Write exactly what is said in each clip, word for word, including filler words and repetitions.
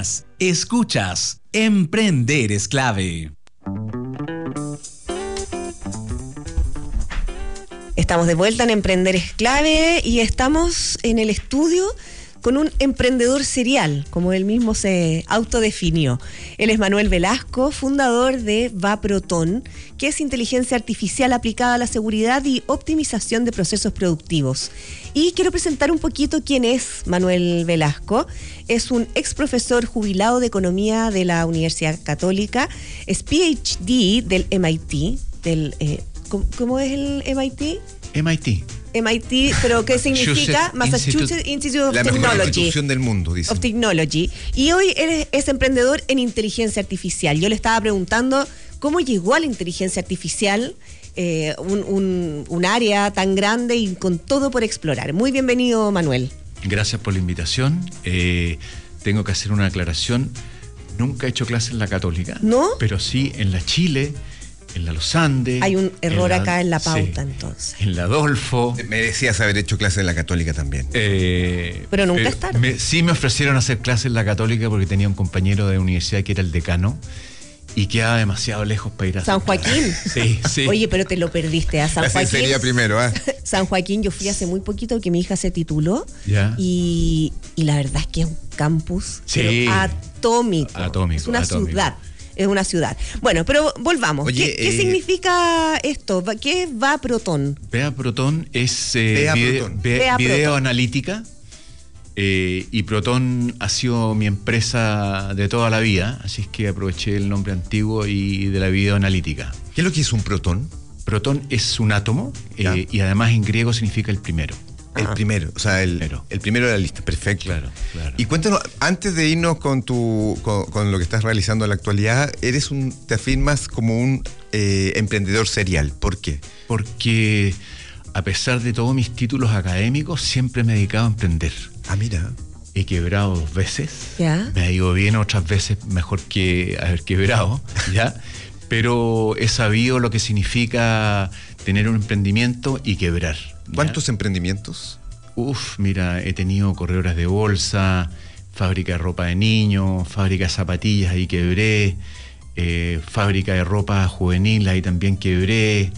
días, escuchas Emprender es Clave. Estamos de vuelta en Emprender es Clave y estamos en el estudio con un emprendedor serial, como él mismo se autodefinió. Él es Manuel Velasco, fundador de VaProton, que es inteligencia artificial aplicada a la seguridad y optimización de procesos productivos. Y quiero presentar un poquito quién es Manuel Velasco. Es un ex profesor jubilado de Economía de la Universidad Católica, es P H D del M I T, del, eh, ¿cómo, ¿cómo es el M I T? M I T. M I T, pero ¿qué significa? Massachusetts Institute of la Technology. La mejor institución del mundo, dice. Of Technology. Y hoy él es emprendedor en inteligencia artificial. Yo le estaba preguntando cómo llegó a la inteligencia artificial, eh, un, un, un área tan grande y con todo por explorar. Muy bienvenido, Manuel. Gracias por la invitación. Eh, tengo que hacer una aclaración. Nunca he hecho clases en la Católica. ¿No? Pero sí en la Chile, en la Los Andes. Hay un error en la, acá en la pauta, sí, entonces. En la Adolfo. Merecías haber hecho clases en la Católica también. Eh, pero nunca es tarde. Me, sí me ofrecieron hacer clases en la Católica porque tenía un compañero de universidad que era el decano y quedaba demasiado lejos para ir a San Joaquín. Sí, sí. Oye, pero te lo perdiste a San la Joaquín. Sería primero, ¿eh? San Joaquín, yo fui hace muy poquito que mi hija se tituló. Ya. Y, y la verdad es que es un campus sí. atómico. Atómico. Es una atómico. ciudad. Es una ciudad. Bueno, pero volvamos. Oye, ¿Qué, ¿Qué eh, significa esto? ¿Qué es VaProton? VaProton es eh, Vea video, Proton. ve, Vea video Proton. analítica eh, y Proton ha sido mi empresa de toda la vida, así es que aproveché el nombre antiguo y de la video analítica. ¿Qué es lo que es un protón? Proton es un átomo eh, y además en griego significa el primero. El Ah. primero, o sea, el, Primero. el primero de la lista, perfecto. Claro, claro. Y cuéntanos, antes de irnos con tu con, con lo que estás realizando en la actualidad, eres un, te afirmas como un eh, emprendedor serial. ¿Por qué? Porque a pesar de todos mis títulos académicos, siempre me he dedicado a emprender. Ah, mira. He quebrado dos veces. ¿Ya? Me ha ido bien otras veces, mejor que haber quebrado, ¿ya? Pero he sabido lo que significa tener un emprendimiento y quebrar. ¿ya? ¿Cuántos emprendimientos? Uf, mira, he tenido corredoras de bolsa, fábrica de ropa de niños, fábrica de zapatillas, ahí quebré, eh, fábrica de ropa juvenil, ahí también quebré.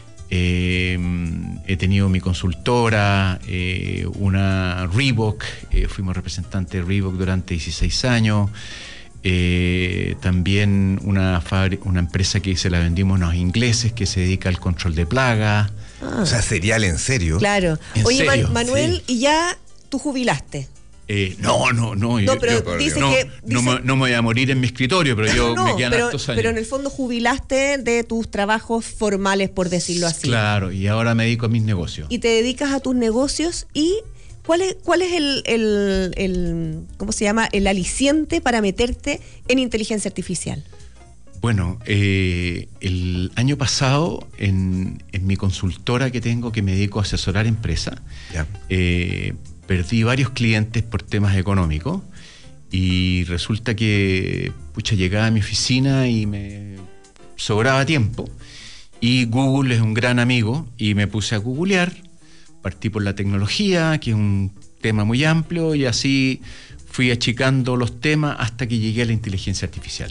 Eh, he tenido mi consultora, eh, una Reebok, eh, fuimos representantes de Reebok durante dieciséis años. Eh, también una, fabri- una empresa que se la vendimos a los ingleses que se dedica al control de plagas. Ah, O sea, serial en serio. claro. ¿En Oye, serio? Man- Manuel, Sí. y ya tú jubilaste. Eh, no, no, no. No, yo- pero yo- dice no, que... no, dice- me, no me voy a morir en mi escritorio, pero yo no, me quedan pero, hartos años. pero en el fondo jubilaste de tus trabajos formales, por decirlo así. Claro, y ahora me dedico a mis negocios. Y te dedicas a tus negocios y ¿cuál es, cuál es el, el, el, ¿cómo se llama? El aliciente para meterte en inteligencia artificial. Bueno, eh, el año pasado en, en mi consultora que tengo, que me dedico a asesorar empresas, Ya. eh, perdí varios clientes por temas económicos y resulta que pucha, llegaba a mi oficina y me sobraba tiempo y Google es un gran amigo y me puse a googlear, partí por la tecnología, que es un tema muy amplio, y así fui achicando los temas hasta que llegué a la inteligencia artificial.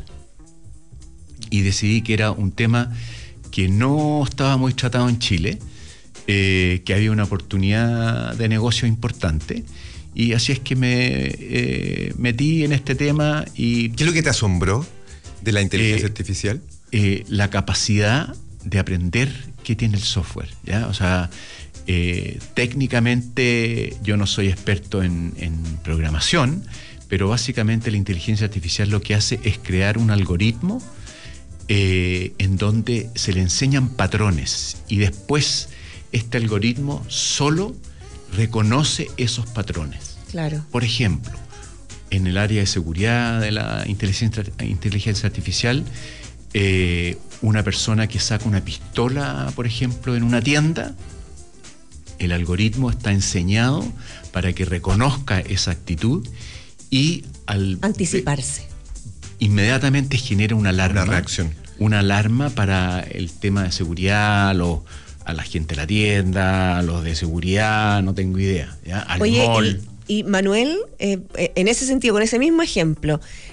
Y decidí que era un tema que no estaba muy tratado en Chile, eh, que había una oportunidad de negocio importante, y así es que me eh, metí en este tema. Y ¿Qué es lo que te asombró de la inteligencia Eh, artificial? eh, la capacidad de aprender que tiene el software, ¿ya? O sea, eh, técnicamente yo no soy experto en, en programación, pero básicamente la inteligencia artificial lo que hace es crear un algoritmo eh, en donde se le enseñan patrones y después este algoritmo solo reconoce esos patrones. Claro. Por ejemplo, en el área de seguridad de la inteligencia, inteligencia artificial, eh, una persona que saca una pistola, por ejemplo, en una tienda, el algoritmo está enseñado para que reconozca esa actitud y al Anticiparse. eh, inmediatamente genera una alarma. Una reacción. Una alarma para el tema de seguridad, a, los, a la gente de la tienda, a los de seguridad, no tengo idea, ¿ya? Al Oye, mall. y, y Manuel, eh, en ese sentido, con ese mismo ejemplo,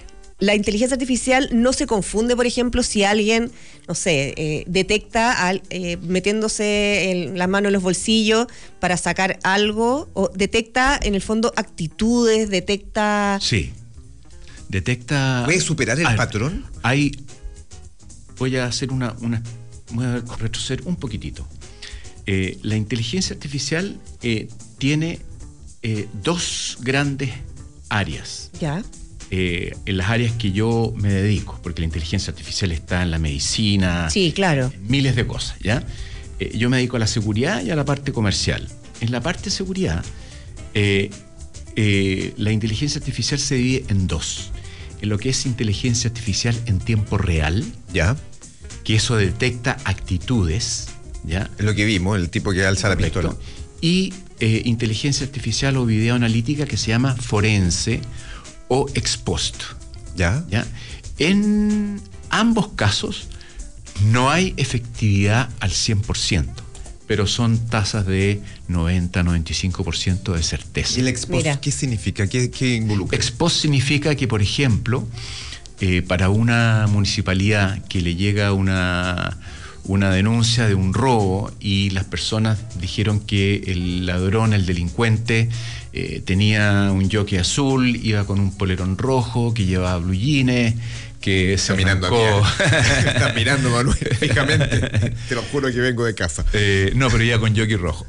la inteligencia artificial no se confunde, por ejemplo, si alguien, no sé, eh, detecta al, eh, metiéndose el, la mano en los bolsillos para sacar algo, o detecta en el fondo actitudes, detecta... Sí. Detecta... ¿Puede superar el ver, patrón? Hay... Voy a hacer una... una voy a retroceder un poquitito. Eh, la inteligencia artificial eh, tiene eh, dos grandes áreas. Ya. Eh, en las áreas que yo me dedico, porque la inteligencia artificial está en la medicina, sí, claro, en miles de cosas, ¿ya? Eh, yo me dedico a la seguridad y a la parte comercial. En la parte de seguridad, eh, eh, la inteligencia artificial se divide en dos. En lo que es inteligencia artificial en tiempo real, Ya. que eso detecta actitudes, ¿ya? Es lo que vimos, el tipo que alza Correcto. la pistola. Y eh, inteligencia artificial o videoanalítica que se llama forense o ex post. ¿Ya? ¿Ya? En ambos casos no hay efectividad al cien por ciento, pero son tasas de noventa, noventa y cinco por ciento de certeza. ¿Y el ex post Mira. qué significa? ¿Qué, qué involucra? Ex post significa que, por ejemplo, eh, para una municipalidad que le llega una, una denuncia de un robo y las personas dijeron que el ladrón, el delincuente, eh, tenía un jockey azul, iba con un polerón rojo, que llevaba blue jeans, que se Está mirando arrancó... a mí. Estás mirando, Manuel, fijamente. Te lo juro que vengo de casa. Eh, no, pero iba con jockey rojo.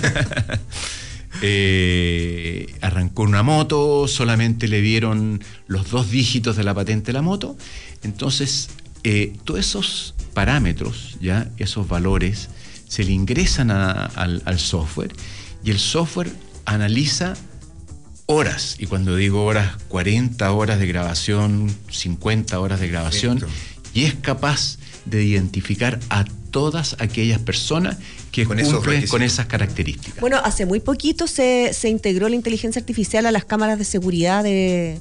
eh, arrancó una moto, solamente le dieron los dos dígitos de la patente de la moto. Entonces, eh, todos esos parámetros, ya, esos valores, se le ingresan a, al, al software y el software analiza horas, y cuando digo horas, cuarenta horas de grabación, cincuenta horas de grabación, Perfecto. Y es capaz de identificar a todas aquellas personas que Con esos cumplen requisitos. con esas características. Bueno, hace muy poquito se, se integró la inteligencia artificial a las cámaras de seguridad de,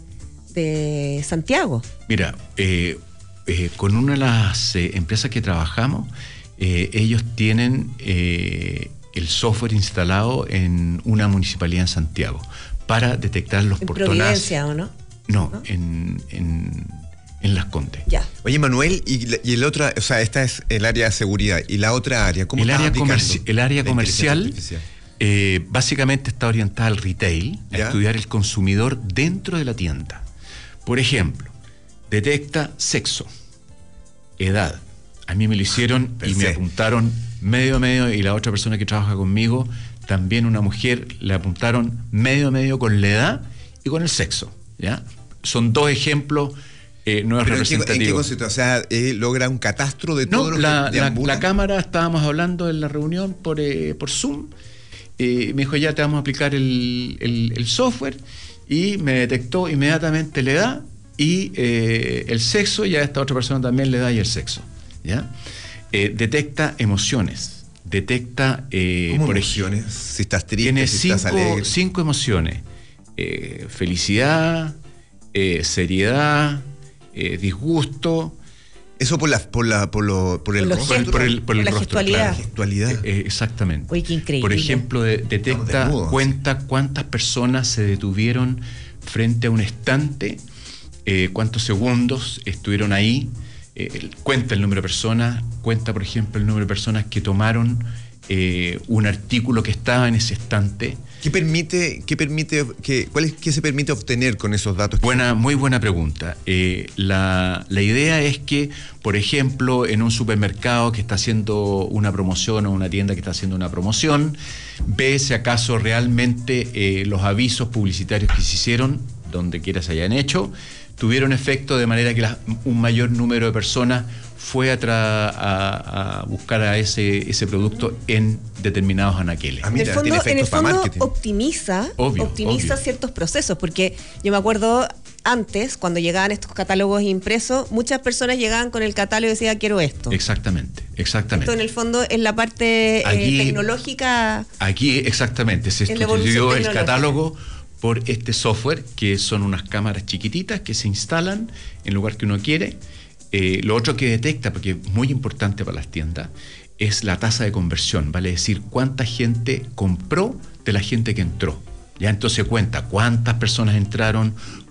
de Santiago. Mira, eh, eh, con una de las eh, empresas que trabajamos, eh, ellos tienen eh, el software instalado en una municipalidad en Santiago para detectar los En portonazos. Providencia, ¿o no? No, ¿No? En, en, en Las Condes. Ya. Oye, Manuel, y, la- y el otro, o sea, esta es el área de seguridad. ¿Y la otra área? ¿Cómo El estás área, aplicando comerci- el área la comercial inteligencia artificial? eh, básicamente está orientada al retail, a ¿Ya? estudiar el consumidor dentro de la tienda. Por ejemplo, detecta sexo, edad. A mí me lo hicieron y me Pensé. apuntaron medio a medio, y la otra persona que trabaja conmigo, también una mujer, le apuntaron medio a medio con la edad y con el sexo, ¿ya? Son dos ejemplos, eh, no es ¿Pero en qué, en qué representativo. consiste? O sea, eh, logra un catastro de todo No, lo la, que la, deambula? la cámara, estábamos hablando en la reunión por, eh, por Zoom, eh, me dijo, ya te vamos a aplicar el, el- el software, y me detectó inmediatamente la edad y eh, el sexo, y a esta otra persona también la edad y el sexo, ¿ya? Eh, detecta emociones, detecta... Eh, ¿Cómo por ej- emociones? Si estás triste, Tiene si cinco, estás alegre. cinco emociones: eh, felicidad, eh, seriedad, eh, disgusto. Eso por la, por la, por lo, por el Por los rostro. gestos. Por el, por el La rostro, gestualidad. claro. Gestualidad. Eh, exactamente. Oye, qué increíble. Por ejemplo, de- detecta, Estamos desnudos, cuenta cuántas personas se detuvieron frente a un estante, eh, cuántos segundos estuvieron ahí, eh, cuenta el número de personas, cuenta, por ejemplo, el número de personas que tomaron eh, un artículo que estaba en ese estante. ¿Qué permite, qué permite, qué, cuál es, qué se permite obtener con esos datos? Buena, muy buena pregunta. Eh, la, la idea es que, por ejemplo, en un supermercado que está haciendo una promoción, o una tienda que está haciendo una promoción, ve si acaso realmente eh, los avisos publicitarios que se hicieron, donde quiera se hayan hecho, tuvieron efecto de manera que la- un mayor número de personas fue a, tra- a- a buscar a ese, ese producto en determinados anaqueles. Ah, En el mira, fondo, tiene en el efectos para fondo marketing. optimiza, Obvio, optimiza obvio. ciertos procesos, porque yo me acuerdo antes, cuando llegaban estos catálogos impresos, muchas personas llegaban con el catálogo y decían, quiero esto. Exactamente, exactamente. Esto en el fondo es la parte eh, Aquí- tecnológica. Aquí exactamente se En la evolución estudió el tecnológica. catálogo por este software, que son unas cámaras chiquititas que se instalan en el lugar que uno quiere. Eh, lo otro que detecta, porque es muy importante para las tiendas, es la tasa de conversión, vale decir, cuánta gente compró de la gente que entró. Ya entonces cuenta cuántas personas entraron,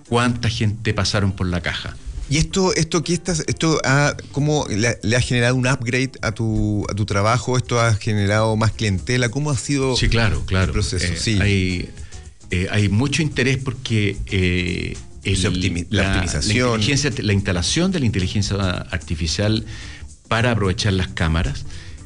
cuánta gente pasaron por la caja. ¿Y esto, esto qué estás, esto ha, cómo le, le ha generado un upgrade a tu, a tu trabajo? ¿Esto ha generado más clientela? ¿Cómo ha sido sí, claro, claro. el proceso? Eh, sí. Hay, eh, hay mucho interés porque eh, el, optimi- la, la optimización. La, inteligencia, la instalación de la inteligencia artificial para aprovechar las cámaras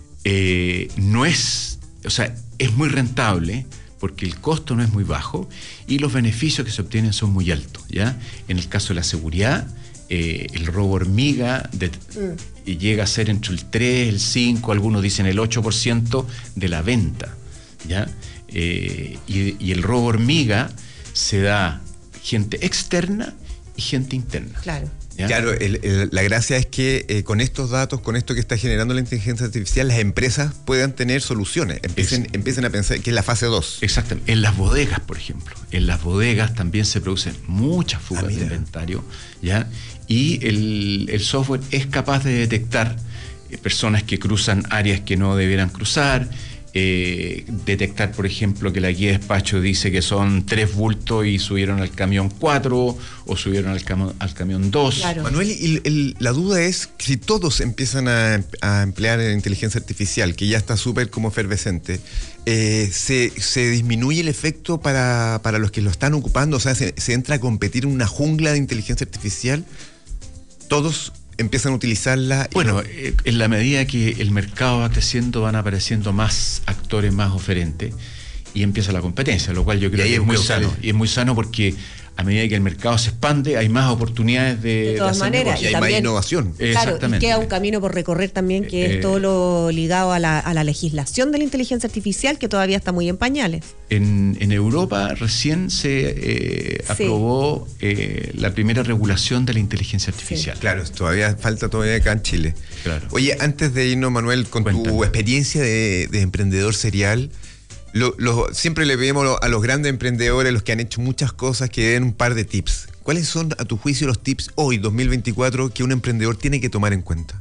eh, no es, o sea, es muy rentable porque el costo no es muy bajo y los beneficios que se obtienen son muy altos, ¿ya? En el caso de la seguridad, eh, el robo hormiga de, mm. llega a ser entre el tres, el cinco, algunos dicen el ocho por ciento de la venta, ¿ya? Eh, y, y el robo hormiga se da gente externa y gente interna. Claro. ¿Ya? Claro, el, el, la gracia es que eh, con estos datos, con esto que está generando la inteligencia artificial, las empresas puedan tener soluciones, empiecen, empiecen a pensar que es la fase dos. Exactamente. En las bodegas, por ejemplo, en las bodegas también se producen muchas fugas ah, de inventario, ¿ya? Y el, el software es capaz de detectar eh, personas que cruzan áreas que no debieran cruzar, Eh, detectar, por ejemplo, que la guía de despacho dice que son tres bultos y subieron al camión cuatro o subieron al, cam- al camión dos. Claro. Manuel, y el, la duda es si todos empiezan a, a emplear inteligencia artificial, que ya está súper como efervescente, eh, se, se disminuye el efecto para, para los que lo están ocupando, o sea, se, se entra a competir en una jungla de inteligencia artificial, todos empiezan a utilizarla. Bueno, no... eh, en la medida que el mercado va creciendo, van apareciendo más actores, más oferentes, y empieza la competencia, lo cual yo creo que es muy sano. Y es muy sano porque a medida que el mercado se expande, hay más oportunidades de, de todas de hacer maneras. Y hay también, más innovación. Claro, exactamente. y queda un camino por recorrer también, que Eh, es todo lo ligado a la, a la legislación de la inteligencia artificial, que todavía está muy en pañales. En, en Europa recién se eh, Sí. aprobó eh, la primera regulación de la inteligencia artificial. Sí. Claro, todavía falta todavía acá en Chile. Claro. Oye, antes de irnos, Manuel, con Cuéntame. tu experiencia de, de emprendedor serial, lo, lo, siempre le pedimos a los grandes emprendedores, los que han hecho muchas cosas, que den un par de tips. ¿Cuáles son, a tu juicio, los tips hoy, dos mil veinticuatro, que un emprendedor tiene que tomar en cuenta?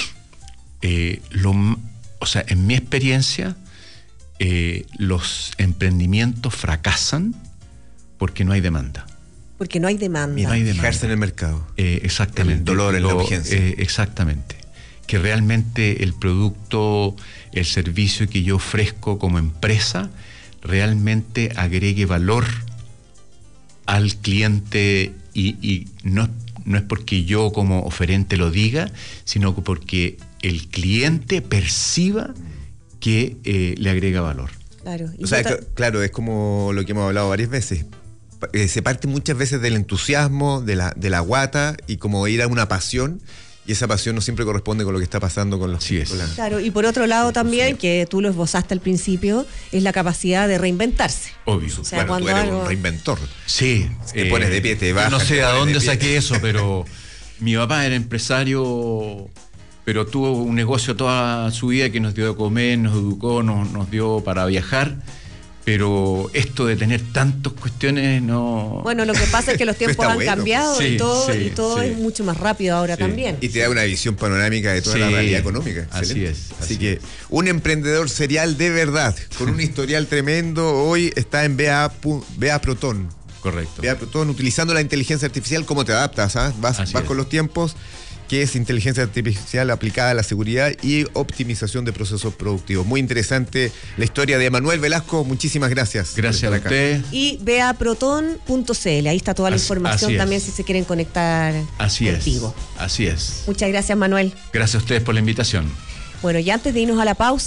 Eh, lo, o sea, en mi experiencia, eh, los emprendimientos fracasan porque no hay demanda. Porque no hay demanda. Mira, no hay demanda. Fijarse en el mercado. Eh, exactamente. El dolor, en la Lo- urgencia. eh, exactamente. Que realmente el producto, el servicio que yo ofrezco como empresa, realmente agregue valor al cliente y, y no, no es porque yo como oferente lo diga, sino porque el cliente perciba que eh, le agrega valor. Claro. Y O sea, yo ta- cl- claro, es como lo que hemos hablado varias veces. Pa- eh, se parte muchas veces del entusiasmo, de la, de la guata, y como ir a una pasión, y esa pasión no siempre corresponde con lo que está pasando con los Así es. con la- Claro, y por otro lado también, que tú lo esbozaste al principio, es la capacidad de reinventarse. Obvio. O sea, bueno, cuando tú eres algo- un reinventor. Sí. Te pones de pie, te yo bajas, no sé te a pones dónde de pie. saqué eso, pero mi papá era empresario, pero tuvo un negocio toda su vida que nos dio de comer, nos educó, nos, nos dio para viajar. Pero esto de tener tantas cuestiones no... Bueno, lo que pasa es que los tiempos Está han bueno. cambiado Sí, y todo, sí, y todo sí. es mucho más rápido ahora Sí. también. Y te da una visión panorámica de toda Sí, la realidad económica. así Excelente. es, Así, así que es. un emprendedor serial de verdad, con un historial tremendo, hoy está en B A, pu- B A Proton. Correcto. B A Proton, utilizando la inteligencia artificial, ¿cómo te adaptas? ah? Vas, Así vas es. con los tiempos, que es inteligencia artificial aplicada a la seguridad y optimización de procesos productivos. Muy interesante la historia de Manuel Velasco. Muchísimas gracias. Gracias a por estar acá. usted. Y beaproton punto c l, ahí está toda la Así- información así es. también si se quieren conectar Así contigo. es. Así es. Muchas gracias, Manuel. Gracias a ustedes por la invitación. Bueno, y antes de irnos a la pausa,